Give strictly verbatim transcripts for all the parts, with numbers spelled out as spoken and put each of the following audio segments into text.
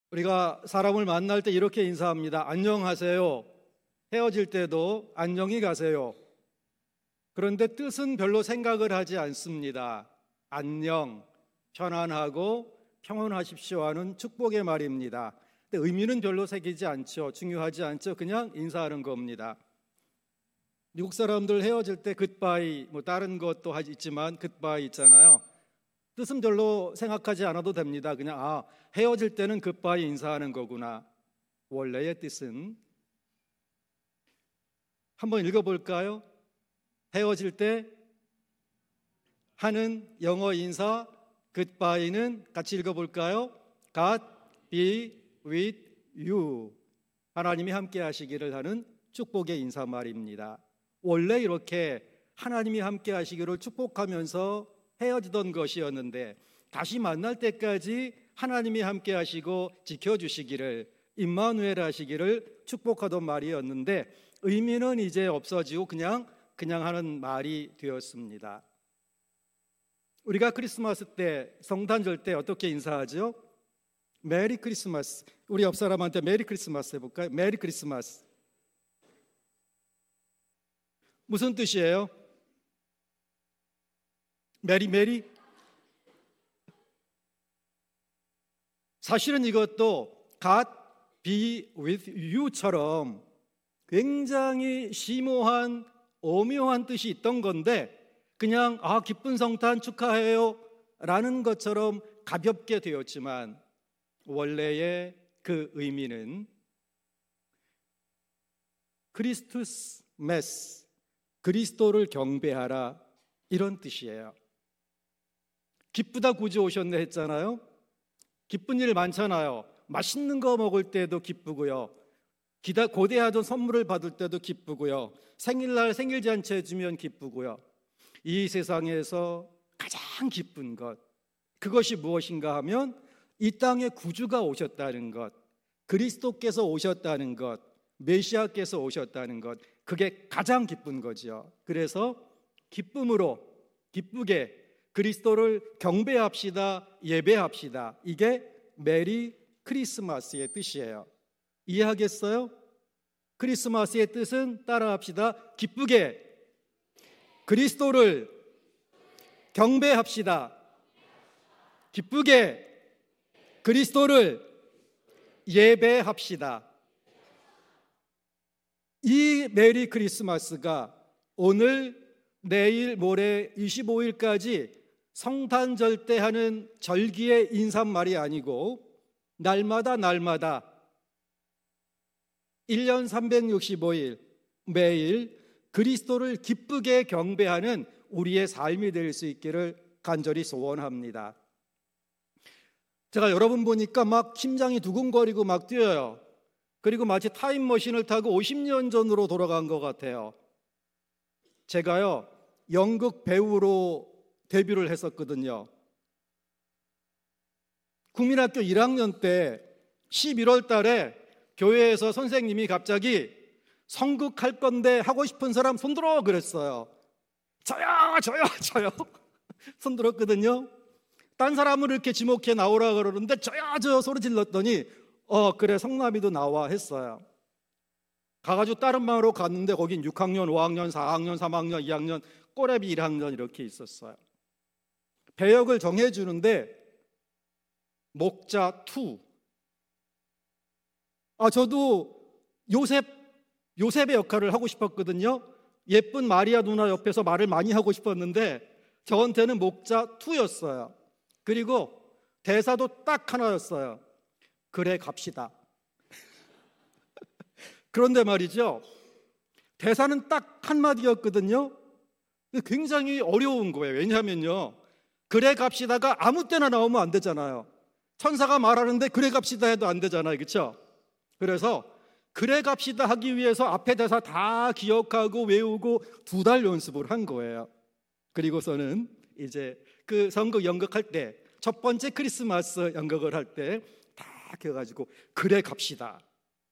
우리가 사람을 만날 때 이렇게 인사합니다. 안녕하세요. 헤어질 때도 안녕히 가세요. 그런데 뜻은 별로 생각을 하지 않습니다. 안녕, 편안하고 평온하십시오 하는 축복의 말입니다. 근데 의미는 별로 새기지 않죠. 중요하지 않죠. 그냥 인사하는 겁니다. 미국 사람들 헤어질 때 굿바이, 뭐 다른 것도 있지만 굿바이 있잖아요. 뜻은 별로 생각하지 않아도 됩니다. 그냥 아, 헤어질 때는 굿바이 인사하는 거구나. 원래의 뜻은 한번 읽어볼까요? 헤어질 때 하는 영어 인사 굿바이는 같이 읽어볼까요? God be with you. 하나님이 함께 하시기를 하는 축복의 인사말입니다. 원래 이렇게 하나님이 함께 하시기를 축복하면서 헤어지던 것이었는데 다시 만날 때까지 하나님이 함께 하시고 지켜주시기를 임마누엘 하시기를 축복하던 말이었는데 의미는 이제 없어지고 그냥 그냥 하는 말이 되었습니다. 우리가 크리스마스 때 성탄절 때 어떻게 인사하죠? 메리 크리스마스. 우리 옆 사람한테 메리 크리스마스 해볼까요? 메리 크리스마스. 무슨 뜻이에요? 메리 메리? 사실은 이것도 God be with you처럼 굉장히 심오한 오묘한 뜻이 있던 건데 그냥 아 기쁜 성탄 축하해요 라는 것처럼 가볍게 되었지만 원래의 그 의미는 크리스투스 메스, 그리스도를 경배하라 이런 뜻이에요. 기쁘다 구주 오셨네 했잖아요. 기쁜 일 많잖아요. 맛있는 거 먹을 때도 기쁘고요. 기다, 고대하던 선물을 받을 때도 기쁘고요. 생일날 생일잔치 해주면 기쁘고요. 이 세상에서 가장 기쁜 것, 그것이 무엇인가 하면 이 땅에 구주가 오셨다는 것, 그리스도께서 오셨다는 것, 메시아께서 오셨다는 것, 그게 가장 기쁜 거죠. 그래서 기쁨으로 기쁘게 그리스도를 경배합시다, 예배합시다. 이게 메리 크리스마스의 뜻이에요. 이해하겠어요? 크리스마스의 뜻은 따라합시다. 기쁘게 그리스도를 경배합시다. 기쁘게 그리스도를 예배합시다. 이 메리 크리스마스가 오늘, 내일, 모레 이십오 일까지 성탄절 때 하는 절기의 인사말이 아니고 날마다 날마다 일 년 삼백육십오 일 매일 그리스도를 기쁘게 경배하는 우리의 삶이 될 수 있기를 간절히 소원합니다. 제가 여러분 보니까 막 심장이 두근거리고 막 뛰어요. 그리고 마치 타임머신을 타고 오십 년 전으로 돌아간 것 같아요. 제가요 연극 배우로 데뷔를 했었거든요. 국민학교 일 학년 때 십일월 달에 교회에서 선생님이 갑자기 성극할 건데 하고 싶은 사람 손들어 그랬어요. 저요 저요 저요 손 들었거든요. 딴 사람을 이렇게 지목해 나오라 그러는데 저요 저 소리 질렀더니 어 그래 성남이도 나와 했어요. 가가지고 다른 방으로 갔는데 거긴 육 학년, 오 학년, 사 학년, 삼 학년, 이 학년, 꼬레비 일 학년 이렇게 있었어요. 배역을 정해주는데 목자 투. 아 저도 요셉 요셉의 역할을 하고 싶었거든요. 예쁜 마리아 누나 옆에서 말을 많이 하고 싶었는데 저한테는 목자 투였어요. 그리고 대사도 딱 하나였어요. 그래 갑시다. 그런데 말이죠, 대사는 딱 한마디였거든요. 굉장히 어려운 거예요. 왜냐하면요 그래 갑시다가 아무 때나 나오면 안 되잖아요. 천사가 말하는데 그래 갑시다 해도 안 되잖아요. 그렇죠? 그래서 그래 갑시다 하기 위해서 앞에 대사 다 기억하고 외우고 두 달 연습을 한 거예요. 그리고서는 이제 그 선극 연극할 때 첫 번째 크리스마스 연극을 할 때 다 기억가지고 그래 갑시다.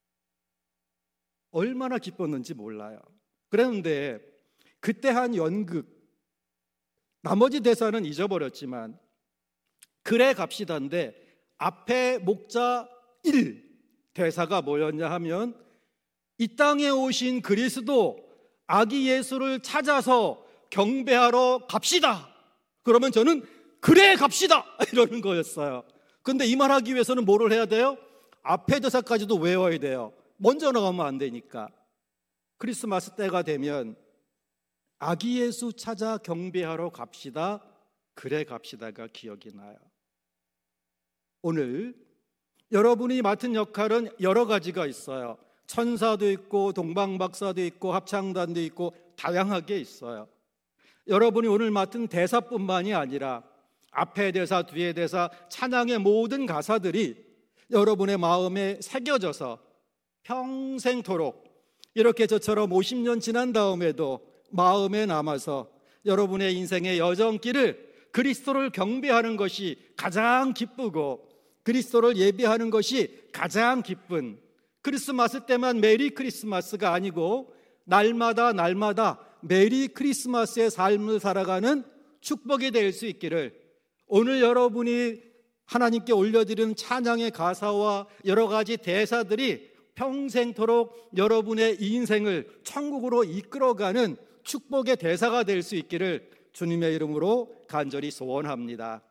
얼마나 기뻤는지 몰라요. 그랬는데 그때 한 연극 나머지 대사는 잊어버렸지만 그래 갑시다인데 앞에 목자 일 대사가 뭐였냐 하면 이 땅에 오신 그리스도 아기 예수를 찾아서 경배하러 갑시다. 그러면 저는 그래 갑시다 이러는 거였어요. 근데 이 말하기 위해서는 뭐를 해야 돼요? 앞에 대사까지도 외워야 돼요. 먼저 나가면 안 되니까. 크리스마스 때가 되면 아기 예수 찾아 경배하러 갑시다. 그래 갑시다가 기억이 나요. 오늘 여러분이 맡은 역할은 여러 가지가 있어요. 천사도 있고 동방박사도 있고 합창단도 있고 다양하게 있어요. 여러분이 오늘 맡은 대사뿐만이 아니라 앞에 대사, 뒤에 대사, 찬양의 모든 가사들이 여러분의 마음에 새겨져서 평생토록 이렇게 저처럼 오십 년 지난 다음에도 마음에 남아서 여러분의 인생의 여정길을 그리스도를 경배하는 것이 가장 기쁘고 그리스도를 예배하는 것이 가장 기쁜 크리스마스 때만 메리 크리스마스가 아니고 날마다 날마다 메리 크리스마스의 삶을 살아가는 축복이 될 수 있기를 오늘 여러분이 하나님께 올려드리는 찬양의 가사와 여러 가지 대사들이 평생토록 여러분의 인생을 천국으로 이끌어가는 축복의 대사가 될 수 있기를 주님의 이름으로 간절히 소원합니다.